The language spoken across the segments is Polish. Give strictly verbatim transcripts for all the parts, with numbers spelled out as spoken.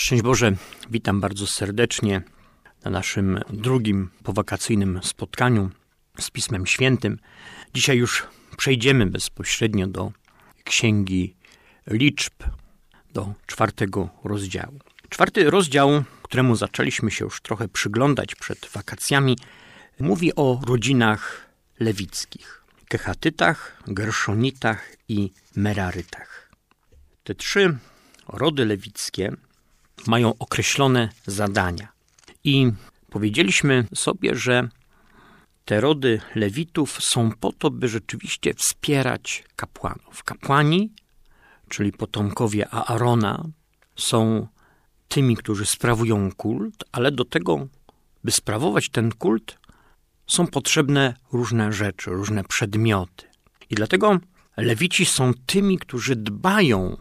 Szczęść Boże, witam bardzo serdecznie na naszym drugim powakacyjnym spotkaniu z Pismem Świętym. Dzisiaj już przejdziemy bezpośrednio do Księgi Liczb, do czwartego rozdziału. Czwarty rozdział, któremu zaczęliśmy się już trochę przyglądać przed wakacjami, mówi o rodzinach lewickich: Kehatytach, Gerszonitach i Merarytach. Te trzy rody lewickie mają określone zadania. I powiedzieliśmy sobie, że te rody Lewitów są po to, by rzeczywiście wspierać kapłanów. Kapłani, czyli potomkowie Aarona, są tymi, którzy sprawują kult, ale do tego, by sprawować ten kult, są potrzebne różne rzeczy, różne przedmioty. I dlatego Lewici są tymi, którzy dbają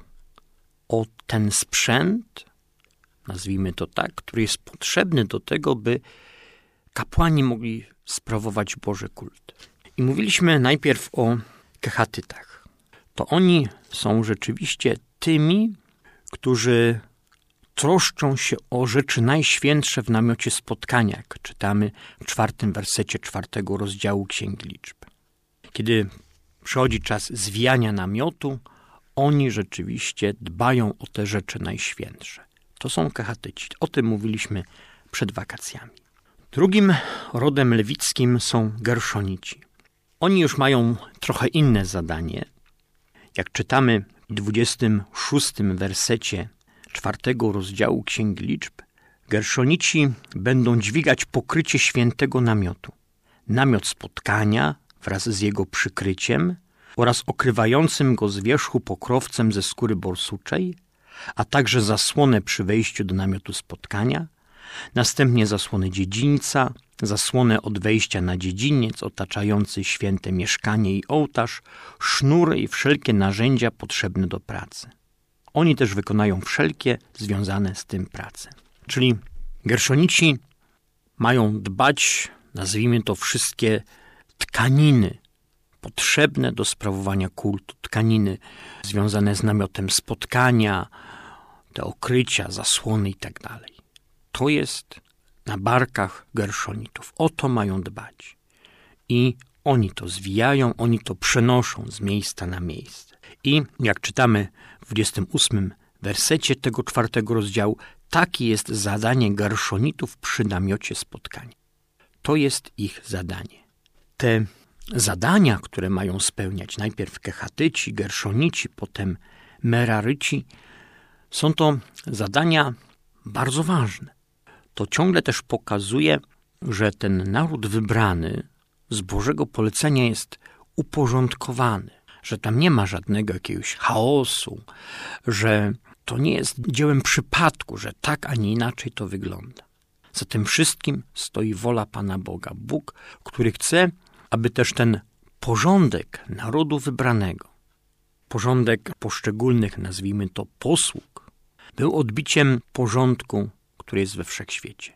o ten sprzęt, nazwijmy to tak, który jest potrzebny do tego, by kapłani mogli sprawować Boży kult. I mówiliśmy najpierw o Kehatytach. To oni są rzeczywiście tymi, którzy troszczą się o rzeczy najświętsze w namiocie spotkania, jak czytamy w czwartym wersecie czwartego rozdziału Księgi Liczb. Kiedy przychodzi czas zwijania namiotu, oni rzeczywiście dbają o te rzeczy najświętsze. To są Kehatyci. O tym mówiliśmy przed wakacjami. Drugim rodem lewickim są Gerszonici. Oni już mają trochę inne zadanie. Jak czytamy w dwudziestym szóstym wersecie czwartego rozdziału Księgi Liczb, Gerszonici będą dźwigać pokrycie świętego namiotu, namiot spotkania wraz z jego przykryciem oraz okrywającym go z wierzchu pokrowcem ze skóry borsuczej, a także zasłonę przy wejściu do namiotu spotkania, następnie zasłonę dziedzińca, zasłonę od wejścia na dziedziniec otaczający święte mieszkanie i ołtarz, sznury i wszelkie narzędzia potrzebne do pracy. Oni też wykonają wszelkie związane z tym prace. Czyli Gerszonici mają dbać, nazwijmy to, wszystkie tkaniny potrzebne do sprawowania kultu, tkaniny związane z namiotem spotkania, te okrycia, zasłony i tak dalej. To jest na barkach Gerszonitów. O to mają dbać. I oni to zwijają, oni to przenoszą z miejsca na miejsce. I jak czytamy w dwudziestym ósmym wersecie tego czwartego rozdziału, takie jest zadanie Gerszonitów przy namiocie spotkania. To jest ich zadanie. Te zadania, które mają spełniać najpierw Kehatyci, Gerszonici, potem Meraryci, są to zadania bardzo ważne. To ciągle też pokazuje, że ten naród wybrany z Bożego polecenia jest uporządkowany, że tam nie ma żadnego jakiegoś chaosu, że to nie jest dziełem przypadku, że tak, a nie inaczej to wygląda. Za tym wszystkim stoi wola Pana Boga. Bóg, który chce, aby też ten porządek narodu wybranego, porządek poszczególnych, nazwijmy to, posług, był odbiciem porządku, który jest we wszechświecie.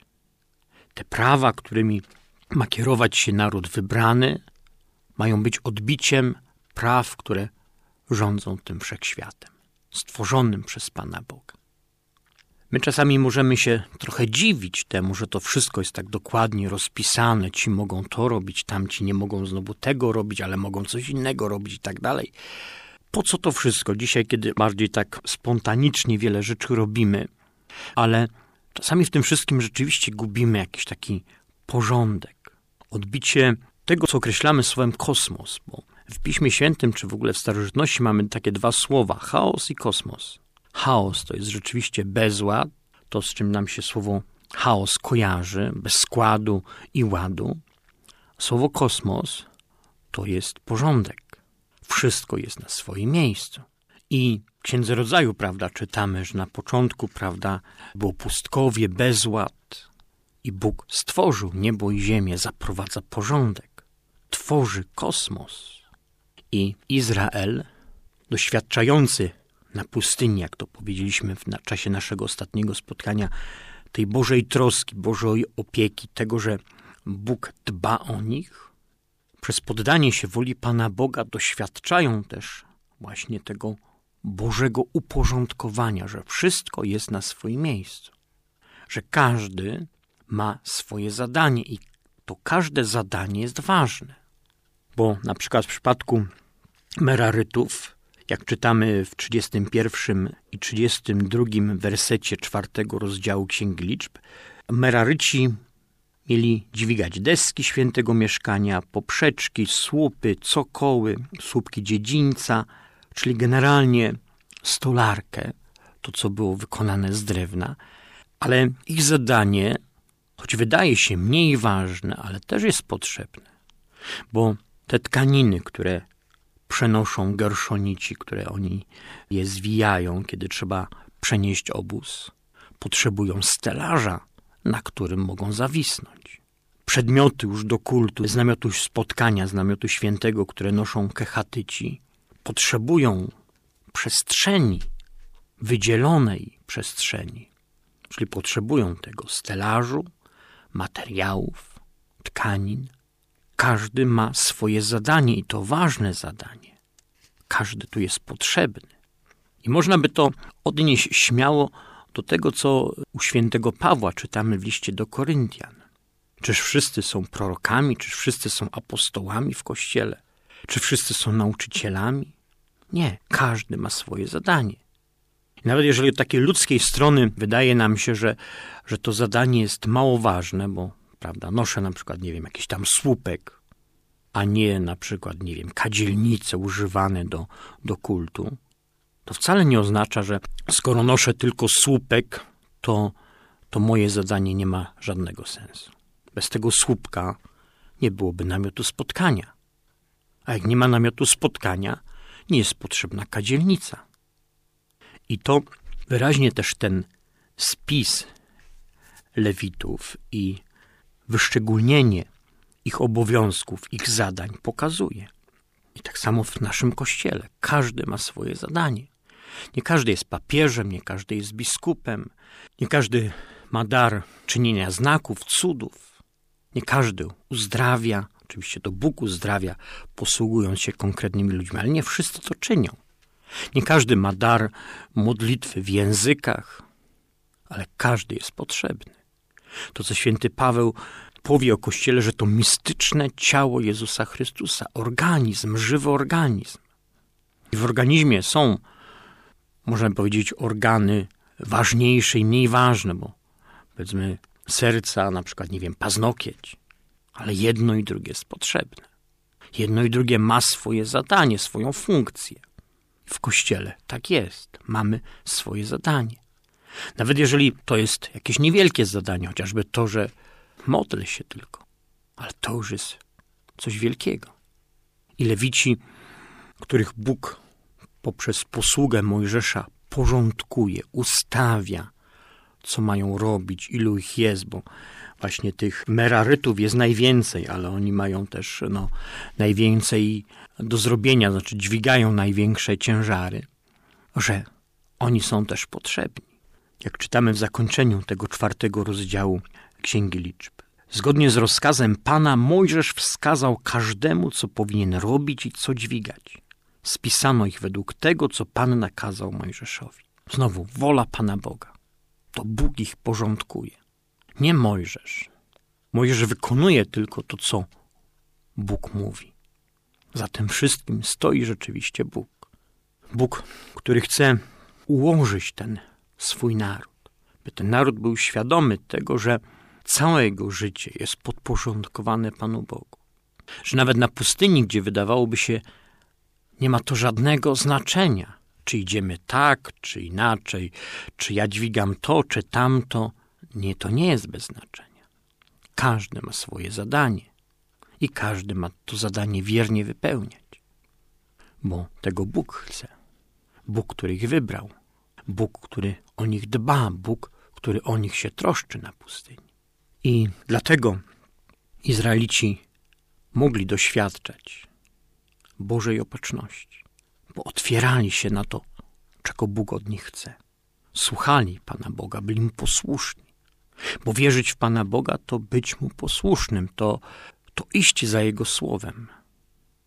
Te prawa, którymi ma kierować się naród wybrany, mają być odbiciem praw, które rządzą tym wszechświatem, stworzonym przez Pana Boga. My czasami możemy się trochę dziwić temu, że to wszystko jest tak dokładnie rozpisane. Ci mogą to robić, tamci nie mogą znowu tego robić, ale mogą coś innego robić i tak dalej. Po co to wszystko? Dzisiaj, kiedy bardziej tak spontanicznie wiele rzeczy robimy, ale czasami w tym wszystkim rzeczywiście gubimy jakiś taki porządek. Odbicie tego, co określamy słowem kosmos, bo w Piśmie Świętym, czy w ogóle w starożytności mamy takie dwa słowa, chaos i kosmos. Chaos to jest rzeczywiście bezład, to z czym nam się słowo chaos kojarzy, bez składu i ładu. Słowo kosmos to jest porządek. Wszystko jest na swoim miejscu. I w Księdze Rodzaju, prawda, czytamy, że na początku, prawda, było pustkowie, bezład i Bóg stworzył niebo i ziemię, zaprowadza porządek, tworzy kosmos. I Izrael, doświadczający na pustyni, jak to powiedzieliśmy w na czasie naszego ostatniego spotkania, tej Bożej troski, Bożej opieki, tego, że Bóg dba o nich, przez poddanie się woli Pana Boga doświadczają też właśnie tego Bożego uporządkowania, że wszystko jest na swoim miejscu, że każdy ma swoje zadanie i to każde zadanie jest ważne. Bo na przykład w przypadku Merarytów, jak czytamy w trzydziestym pierwszym i trzydziestym drugim wersecie czwartego rozdziału Księgi Liczb, Meraryci mieli dźwigać deski świętego mieszkania, poprzeczki, słupy, cokoły, słupki dziedzińca, czyli generalnie stolarkę, to co było wykonane z drewna, ale ich zadanie, choć wydaje się mniej ważne, ale też jest potrzebne, bo te tkaniny, które przenoszą gerszonici, które oni je zwijają, kiedy trzeba przenieść obóz, potrzebują stelaża, na którym mogą zawisnąć. Przedmioty już do kultu, z namiotu spotkania, z namiotu świętego, które noszą kehatyci, potrzebują przestrzeni, wydzielonej przestrzeni. Czyli potrzebują tego stelażu, materiałów, tkanin. Każdy ma swoje zadanie i to ważne zadanie. Każdy tu jest potrzebny. I można by to odnieść śmiało do tego, co u świętego Pawła czytamy w liście do Koryntian. Czyż wszyscy są prorokami? Czyż wszyscy są apostołami w Kościele? Czy wszyscy są nauczycielami? Nie, każdy ma swoje zadanie. I nawet jeżeli od takiej ludzkiej strony wydaje nam się, że, że to zadanie jest mało ważne, bo prawda, noszę na przykład, nie wiem, jakiś tam słupek, a nie na przykład, nie wiem, kadzielnice używane do, do kultu, to wcale nie oznacza, że skoro noszę tylko słupek, to, to moje zadanie nie ma żadnego sensu. Bez tego słupka nie byłoby namiotu spotkania. A jak nie ma namiotu spotkania, nie jest potrzebna kadzielnica. I to wyraźnie też ten spis Lewitów i wyszczególnienie ich obowiązków, ich zadań pokazuje. I tak samo w naszym Kościele. Każdy ma swoje zadanie. Nie każdy jest papieżem, nie każdy jest biskupem, nie każdy ma dar czynienia znaków, cudów. Nie każdy uzdrawia, oczywiście to Bóg uzdrawia, posługując się konkretnymi ludźmi, ale nie wszyscy to czynią. Nie każdy ma dar modlitwy w językach, ale każdy jest potrzebny. To, co święty Paweł powie o Kościele, że to mistyczne ciało Jezusa Chrystusa, organizm, żywy organizm. I w organizmie są, można powiedzieć, organy ważniejsze i mniej ważne, bo powiedzmy serca, na przykład, nie wiem, paznokieć, ale jedno i drugie jest potrzebne. Jedno i drugie ma swoje zadanie, swoją funkcję. W Kościele tak jest. Mamy swoje zadanie. Nawet jeżeli to jest jakieś niewielkie zadanie, chociażby to, że modlę się tylko, ale to już jest coś wielkiego. I Lewici, których Bóg poprzez posługę Mojżesza porządkuje, ustawia, co mają robić, ilu ich jest, bo właśnie tych Merarytów jest najwięcej, ale oni mają też no, najwięcej do zrobienia, znaczy dźwigają największe ciężary, że oni są też potrzebni. Jak czytamy w zakończeniu tego czwartego rozdziału Księgi Liczb. Zgodnie z rozkazem Pana Mojżesz wskazał każdemu, co powinien robić i co dźwigać. Spisano ich według tego, co Pan nakazał Mojżeszowi. Znowu, wola Pana Boga. To Bóg ich porządkuje. Nie Mojżesz. Mojżesz wykonuje tylko to, co Bóg mówi. Za tym wszystkim stoi rzeczywiście Bóg. Bóg, który chce ułożyć ten swój naród. By ten naród był świadomy tego, że całe jego życie jest podporządkowane Panu Bogu. Że nawet na pustyni, gdzie wydawałoby się, nie ma to żadnego znaczenia, czy idziemy tak, czy inaczej, czy ja dźwigam to, czy tamto. Nie, to nie jest bez znaczenia. Każdy ma swoje zadanie i każdy ma to zadanie wiernie wypełniać. Bo tego Bóg chce. Bóg, który ich wybrał. Bóg, który o nich dba. Bóg, który o nich się troszczy na pustyni. I dlatego Izraelici mogli doświadczać Bożej opatrzności, bo otwierali się na to, czego Bóg od nich chce. Słuchali Pana Boga, byli Mu posłuszni. Bo wierzyć w Pana Boga to być Mu posłusznym, to, to iść za Jego słowem.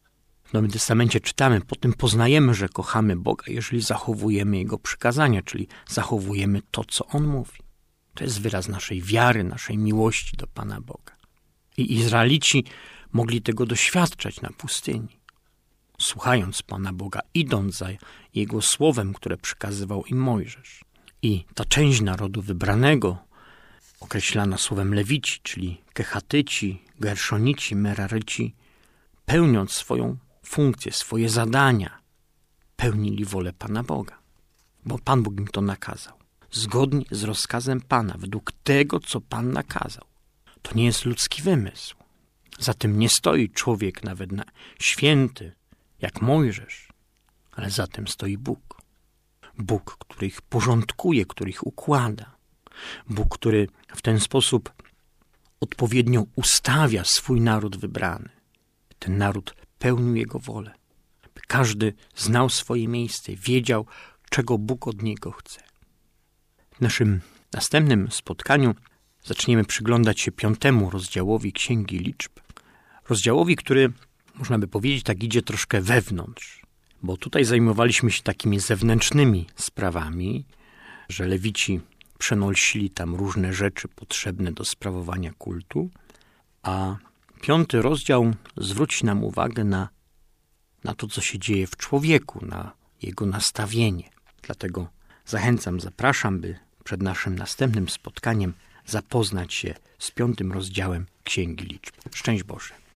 W Nowym Testamencie czytamy, potem poznajemy, że kochamy Boga, jeżeli zachowujemy Jego przykazania, czyli zachowujemy to, co On mówi. To jest wyraz naszej wiary, naszej miłości do Pana Boga. I Izraelici mogli tego doświadczać na pustyni. Słuchając Pana Boga, idąc za Jego słowem, które przekazywał im Mojżesz. I ta część narodu wybranego, określana słowem Lewici, czyli Kehatyci, Gerszonici, Meraryci, pełniąc swoją funkcję, swoje zadania, pełnili wolę Pana Boga. Bo Pan Bóg im to nakazał. Zgodnie z rozkazem Pana, według tego, co Pan nakazał. To nie jest ludzki wymysł. Za tym nie stoi człowiek nawet na święty, jak Mojżesz, ale za tym stoi Bóg. Bóg, który ich porządkuje, który ich układa. Bóg, który w ten sposób odpowiednio ustawia swój naród wybrany. Ten naród pełnił Jego wolę. By każdy znał swoje miejsce, wiedział, czego Bóg od niego chce. W naszym następnym spotkaniu zaczniemy przyglądać się piątemu rozdziałowi Księgi Liczb. Rozdziałowi, który, można by powiedzieć, tak idzie troszkę wewnątrz. Bo tutaj zajmowaliśmy się takimi zewnętrznymi sprawami, że Lewici przenosili tam różne rzeczy potrzebne do sprawowania kultu, a piąty rozdział zwróci nam uwagę na, na to, co się dzieje w człowieku, na jego nastawienie. Dlatego zachęcam, zapraszam, by przed naszym następnym spotkaniem zapoznać się z piątym rozdziałem Księgi Liczb. Szczęść Boże.